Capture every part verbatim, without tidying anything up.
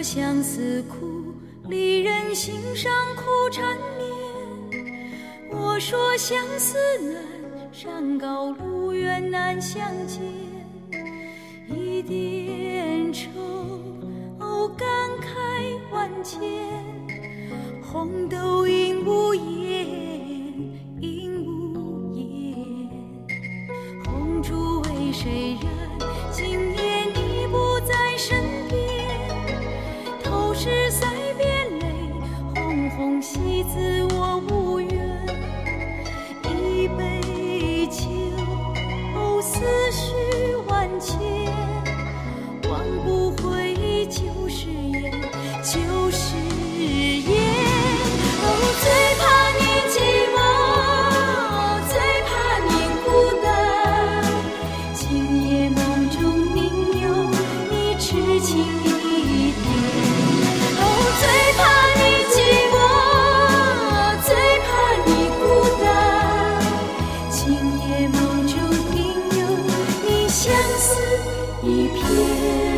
说相思苦，离人心上苦缠绵。我说相思难，山高路远难相见。一点愁，哦，感慨万千。红豆应无言，应无言。红烛为谁燃？今夜你不在身边。头是腮边泪，红红喜字我无缘。一杯酒，哦，思绪万千。忘不回旧誓言，旧誓言。哦，最怕你寂寞，最怕你孤单。今夜梦中应有你痴情一点。哦，最怕你寂寞，最怕你孤单。今夜梦中应有你相思一片。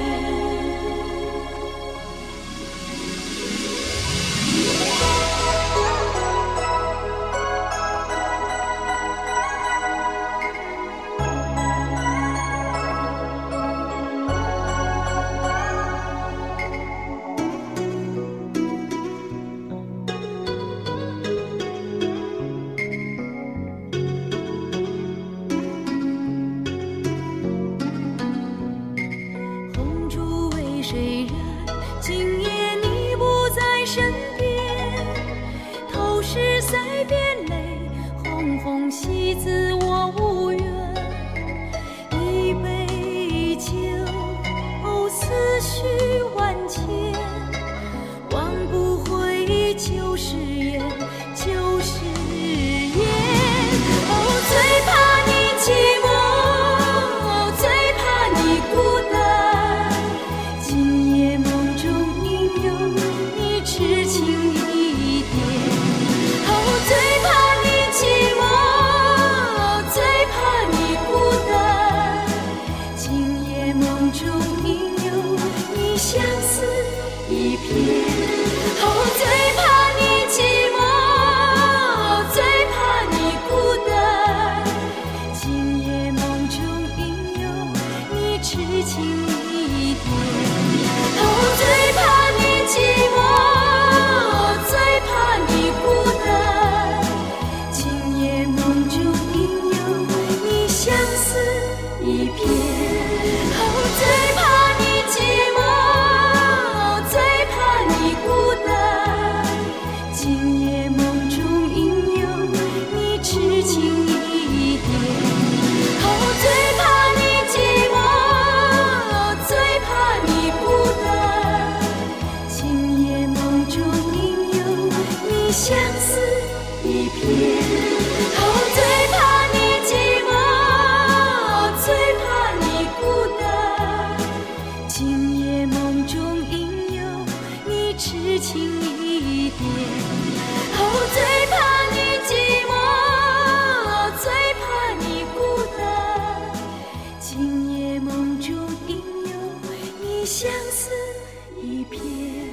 红烛为谁燃？今夜你不在身边。头是腮边泪，红红喜字我无缘。一杯酒，哦，思绪万千。忘不回旧誓言，旧誓言。哦，最怕你寂寞，最怕你孤单。今夜梦中应有你痴情一点。哦，最怕你寂寞，最怕你孤单。今夜梦中应有你相思一片。哦，最怕你寂寞，最怕你孤单。今夜梦中应有你痴情一点。哦，最怕你寂寞，最怕你孤单。今夜梦中应有你相思一片。哦，最怕你寂寞，最怕你孤单。今夜梦中应有你痴情一点。哦，最怕你寂寞，最怕你孤单。今夜梦中应有你相思一片。哦，最怕你寂寞，最怕你孤单。今夜梦中应有你痴情一点。哦，最怕你寂寞，最怕你孤单。今夜梦中应有你相思一片。